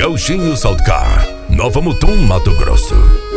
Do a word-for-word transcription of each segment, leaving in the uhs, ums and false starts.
Gauchinho Saltcar, Nova Mutum, Mato Grosso.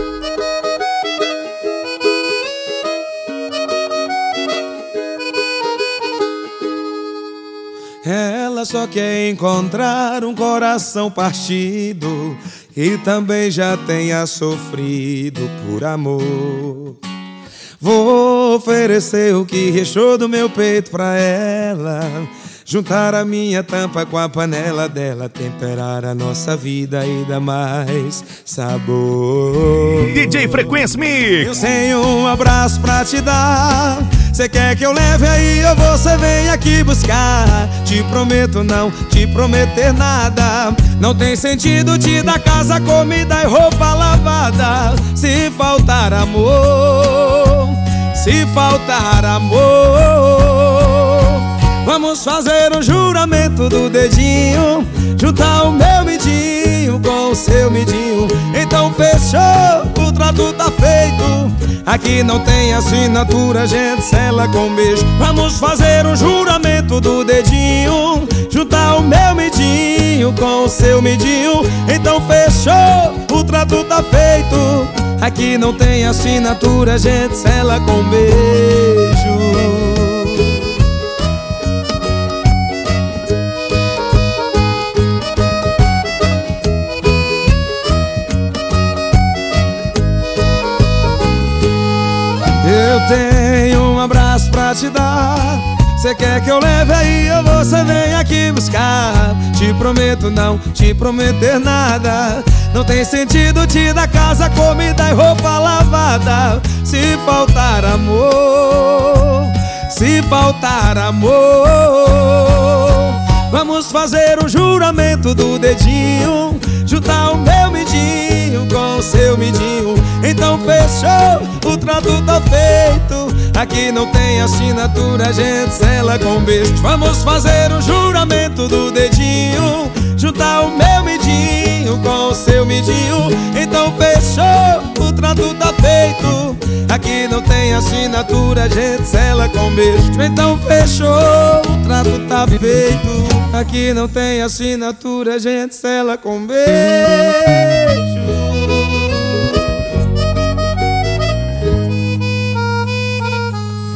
Ela só quer encontrar um coração partido e também já tenha sofrido por amor. Vou oferecer o que restou do meu peito pra ela, juntar a minha tampa com a panela dela, temperar a nossa vida e dar mais sabor. D J Frequência Mix. Eu tenho um abraço pra te dar. Cê quer que eu leve aí ou você vem aqui buscar? Te prometo não te prometer nada. Não tem sentido te dar casa, comida e roupa lavada. Se faltar amor, se faltar amor, vamos fazer um juramento do dedinho, juntar o meu midinho com o seu midinho. Então fechou, o trato tá feito. Aqui não tem assinatura, gente sela com beijo. Vamos fazer um juramento do dedinho, juntar o meu midinho com o seu midinho. Então fechou, o trato tá feito. Aqui não tem assinatura, gente sela com beijo. Eu tenho um abraço pra te dar. Cê quer que eu leve aí ou você vem aqui buscar? Te prometo não te prometer nada. Não tem sentido te dar casa, comida e roupa lavada. Se faltar amor, se faltar amor, vamos fazer um juramento do dedinho, juntar o meu midinho com o seu midinho. Então fechou, o trato tá feito. Aqui não tem assinatura, gente sela com beijo. Vamos fazer um juramento do dedinho, juntar o meu midinho com o seu midinho. Então fechou, o trato tá feito. Aqui não tem assinatura, gente sela com beijo. Então fechou, o trato tá feito. Aqui não tem assinatura, gente sela com beijo.